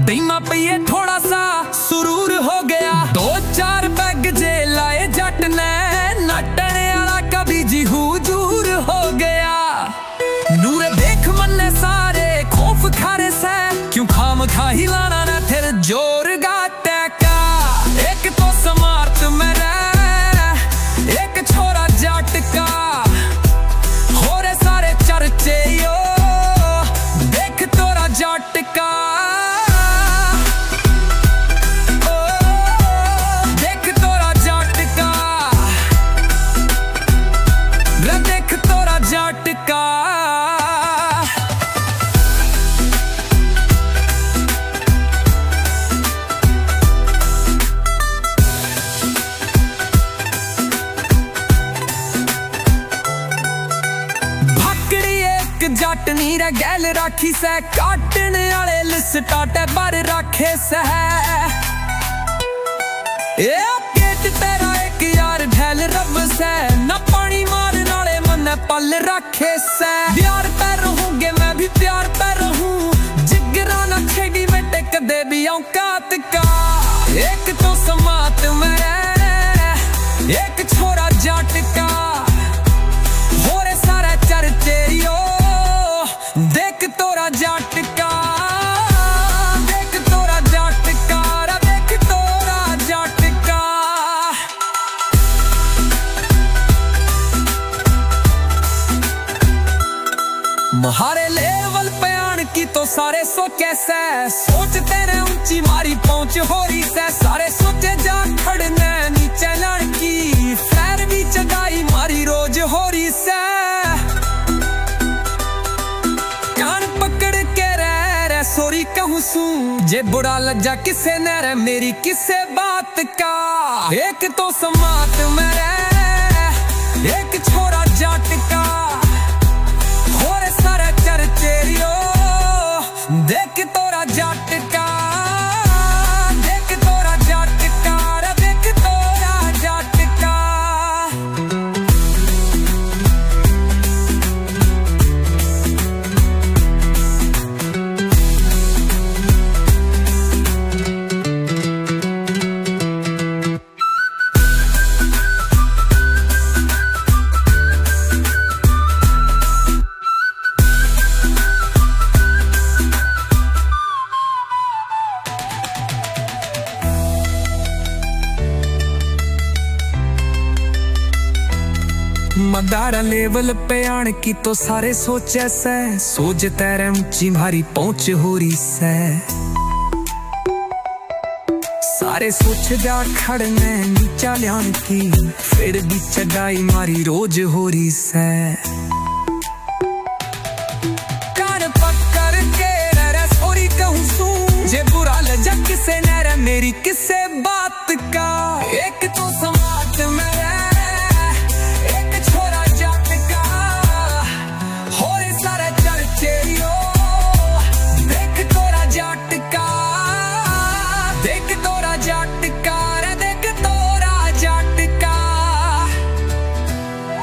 डीमा पईए थोड़ा सा सुरूर हो गया। 2-4 पैग जे लाए जट ने, नटने वाला कभी जी हुजूर हो गया। नूरे देख मन्ने सारे खौफ खारे से, क्यों खाम खा हिलाना न फिर जोर गाते का। एक तो समार्थ मेरे, एक छोरा जट का, हो रे सारे चर्चे यो, देख तोरा जट का। देख तोरा जट का, देख तोरा जट का। जट नी रे गैल राखी से, काटने वाले लिस्टा टेबर रखे से। पेट तेरा एक यार ढैल रब से, न पानी मारने वाले मन पल रखे से। प्यार पे रहूंगे मैं भी प्यार पे रहूं, जिगरा न छेड़ी में टेक दे भी औकात का। एक तो समात मेरे, एक छोरा जट का, हो रे सारे चर्चे यो, देख तोरा जट का। देख तोरा जट का, देख तोरा जट का। महारे लेवल पे आन की तो सारे सोचे से, सोचते रहे ऊंची मारी पहुंच हो रही से। सारे सोचे जा खड़ने नीचे लड़की, फैर भी चढ़ाई मारी रोज हो रही से। सॉरी कहूँ सू जे बुरा लज्जा किसे न रे मेरी किसे बात का। एक तो समात मेरे, एक छोरा जट का, हो रे सारे चर्चे यो, देख तोरा जट का। देख तोरा जट का, देख तोरा जट का। मदारा लेवल पे आन की तो सारे सोचे से, सोचते रहे ऊंची भारी पहुंच हो रही से। सारे सोच जा खड़ने नीचा लियान की, फिर भी चढ़ाई मारी रोज हो रही से। कान पकड़ के रे सॉरी कहूँ सू, जे बुरा लजा किसे न रे मेरी किसे बात